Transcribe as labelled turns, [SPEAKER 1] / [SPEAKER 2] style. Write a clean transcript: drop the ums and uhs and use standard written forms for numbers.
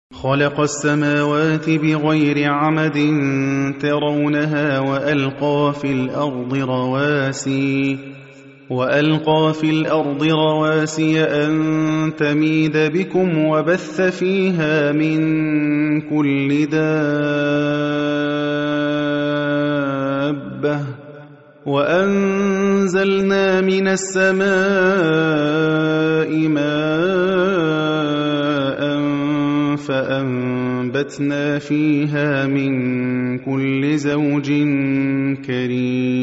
[SPEAKER 1] خلق السماوات بغير عمد ترونها وألقى في الأرض رواسي أن تميد بكم وبث فيها من كل دابة وأنزلنا من السماء ماء فأنبتنا فيها من كل زوج كريم